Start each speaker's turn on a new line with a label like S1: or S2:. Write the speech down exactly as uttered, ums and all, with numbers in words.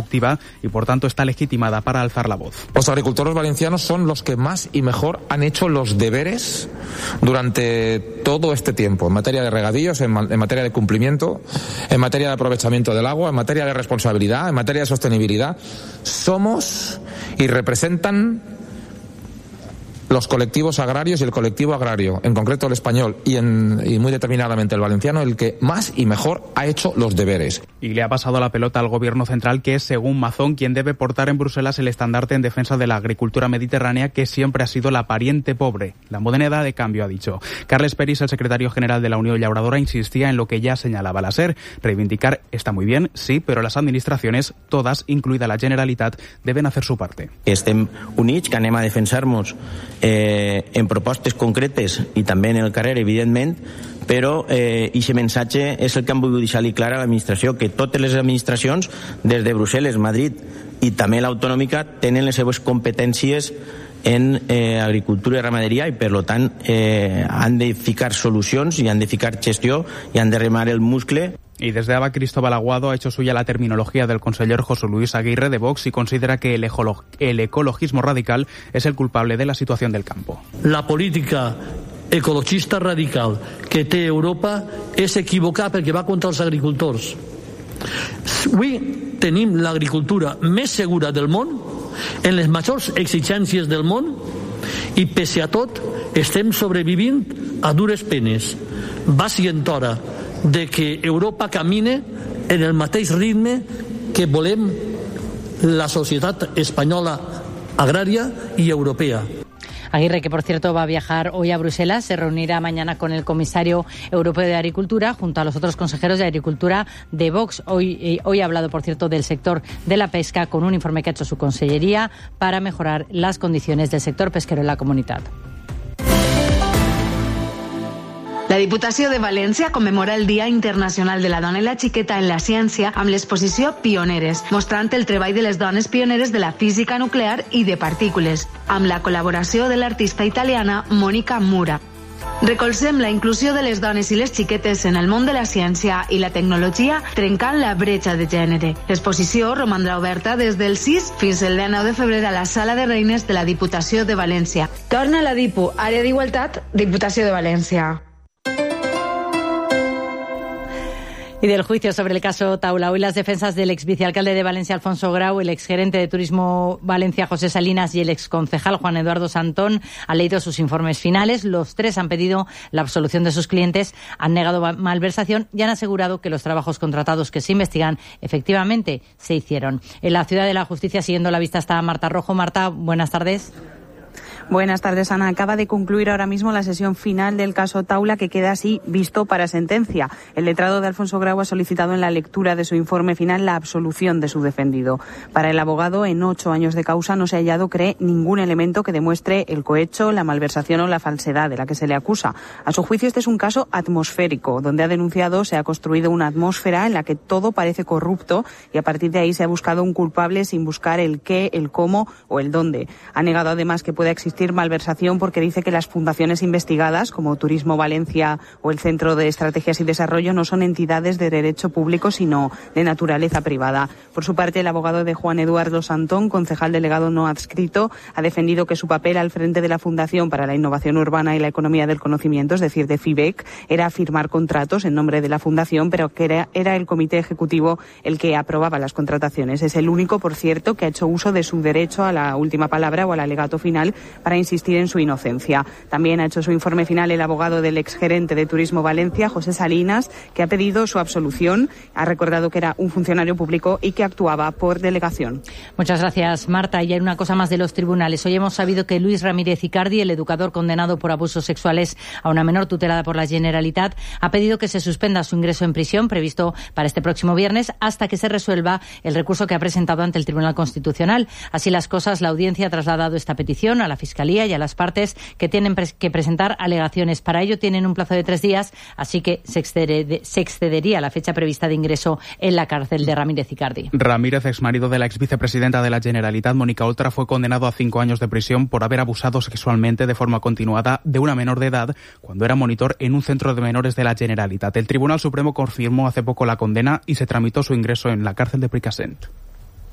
S1: productiva y por tanto está legitimada para alzar la voz.
S2: Los agricultores valencianos son los que más y mejor han hecho los deberes durante todo este tiempo, en materia de regadíos, en, en materia de cumplimiento, en materia de aprovechamiento del agua, en materia de responsabilidad, en materia de sostenibilidad. Somos y representan los colectivos agrarios y el colectivo agrario, en concreto el español y, en, y muy determinadamente el valenciano, el que más y mejor ha hecho los deberes.
S1: Y le ha pasado la pelota al gobierno central, que es, según Mazón, quien debe portar en Bruselas el estandarte en defensa de la agricultura mediterránea, que siempre ha sido la pariente pobre, la moneda de cambio, ha dicho. Carles Peris, el secretario general de la Unión Llauradora, insistía en lo que ya señalaba la SER. Reivindicar está muy bien, sí, pero las administraciones, todas, incluida la Generalitat, deben hacer su parte.
S3: Estem units, que anem a defensar-nos Eh, en propostes concretes i també en el carrer, evidentment, però eh, aquest missatge és el que han volgut deixar-li clar a l'administració, que totes les administracions, des de Brussel·les, Madrid i també l'autonòmica, tenen les seves competències en eh, agricultura i ramaderia i, per tant, eh, han de ficar solucions i han de ficar gestió i han de remar el muscle.
S1: Y desde Aba, Cristóbal Aguado ha hecho suya la terminología del conseller José Luis Aguirre de Vox y considera que el, ecolo- el ecologismo radical es el culpable de la situación del campo.
S4: La política ecologista radical que té Europa és equivocar perquè va contra els agricultors. Avui tenim l'agricultura més segura del món, en les majors exigències del món, i pese a tot estem sobrevivint a dures penes. Va sent hora de que Europa camine en el mateix ritme que volem la societat espanyola agrària i europea.
S5: Aguirre, que por cierto va a viajar hoy a Bruselas, se reunirá mañana con el comisario europeo de Agricultura junto a los otros consejeros de Agricultura de Vox. Hoy, eh, hoy ha hablado, por cierto, del sector de la pesca con un informe que ha hecho su consellería para mejorar las condiciones del sector pesquero en la comunidad.
S6: La Diputació de València commemora el Dia Internacional de la Dona i la Xiqueta en la Ciència amb l'exposició Pioneres, mostrant el treball de les dones pioneres de la física nuclear i de partícules, amb la col·laboració de l'artista italiana Mónica Mura. Recolzem la inclusió de les dones i les xiquetes en el món de la ciència i la tecnologia, trencant la bretxa de gènere. L'exposició romandrà oberta des del sis fins al dinou de febrer a la Sala de Reines de la Diputació de València. Torna la Dipu, Àrea d'Igualtat, Diputació de València.
S5: Y del juicio sobre el caso Taula, hoy las defensas del ex vicealcalde de Valencia, Alfonso Grau, el exgerente de Turismo Valencia, José Salinas, y el exconcejal, Juan Eduardo Santón, han leído sus informes finales. Los tres han pedido la absolución de sus clientes, han negado malversación y han asegurado que los trabajos contratados que se investigan efectivamente se hicieron. En la Ciudad de la Justicia, siguiendo la vista, está Marta Rojo. Marta, buenas tardes.
S7: Buenas tardes, Ana. Acaba de concluir ahora mismo la sesión final del caso Taula, que queda así visto para sentencia. El letrado de Alfonso Grau ha solicitado en la lectura de su informe final la absolución de su defendido. Para el abogado, en ocho años de causa no se ha hallado, cree, ningún elemento que demuestre el cohecho, la malversación o la falsedad de la que se le acusa. A su juicio, este es un caso atmosférico, donde ha denunciado se ha construido una atmósfera en la que todo parece corrupto y a partir de ahí se ha buscado un culpable sin buscar el qué, el cómo o el dónde. Ha negado además que pueda existir malversación porque dice que las fundaciones investigadas, como Turismo Valencia o el Centro de Estrategias y Desarrollo, no son entidades de derecho público, sino de naturaleza privada. Por su parte, el abogado de Juan Eduardo Santón, concejal delegado no adscrito, ha defendido que su papel al frente de la Fundación para la Innovación Urbana y la Economía del Conocimiento, es decir, de FIBEC, era firmar contratos en nombre de la Fundación, pero que era, era el Comité Ejecutivo el que aprobaba las contrataciones. Es el único, por cierto, que ha hecho uso de su derecho a la última palabra o al alegato final para insistir en su inocencia. También ha hecho su informe final el abogado del exgerente de Turismo Valencia, José Salinas, que ha pedido su absolución. Ha recordado que era un funcionario público y que actuaba por delegación.
S5: Muchas gracias, Marta. Y hay una cosa más de los tribunales. Hoy hemos sabido que Luis Ramírez Icardi, el educador condenado por abusos sexuales a una menor tutelada por la Generalitat, ha pedido que se suspenda su ingreso en prisión, previsto para este próximo viernes, hasta que se resuelva el recurso que ha presentado ante el Tribunal Constitucional. Así las cosas, la audiencia ha trasladado esta petición a la Fiscalía y a las partes que tienen que presentar alegaciones. Para ello tienen un plazo de tres días, así que se, excede, se excedería la fecha prevista de ingreso en la cárcel de Ramírez Icardi.
S1: Ramírez, exmarido de la exvicepresidenta de la Generalitat, Mónica Oltra, fue condenado a cinco años de prisión por haber abusado sexualmente de forma continuada de una menor de edad cuando era monitor en un centro de menores de la Generalitat. El Tribunal Supremo confirmó hace poco la condena y se tramitó su ingreso en la cárcel de Picassent.